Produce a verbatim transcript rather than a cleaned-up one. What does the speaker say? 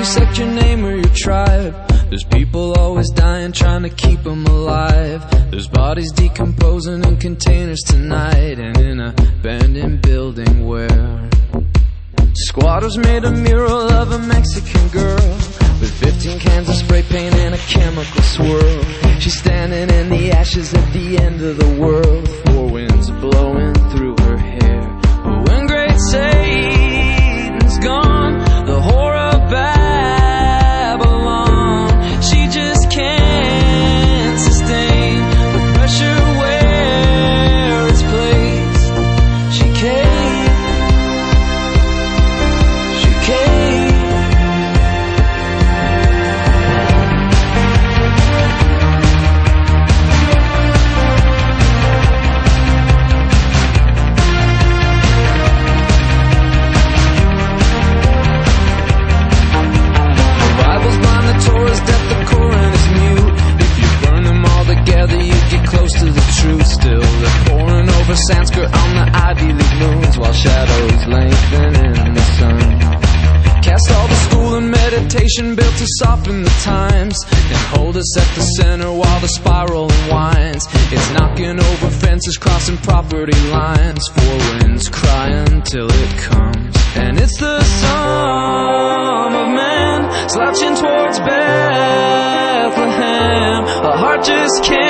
respect your name or your tribe. There's people always dying, trying to keep them alive. There's bodies decomposing in containers tonight, and in a abandoned building where squatters made a mural of a Mexican girl with fifteen cans of spray paint and a chemical swirl. She's standing in the ashes at the end of the world, four winds blowing through her hair. But when great Satan's gone, the horror of Babylon, she just can't sustain the pressure where it's placed. She caved, she caved. Torah's deaf, the Koran is mute. If you burn them all together, you get close to the truth. Still, they're pouring over Sanskrit on the Ivy League moons, while shadows lengthen in the sun. Cast all the school and meditation built to soften the times, and hold us at the center while the spiral unwinds. It's knocking over fences, crossing property lines. Four winds cry until it comes, and it's the sum of men slouching towards Bethlehem. A heart just can't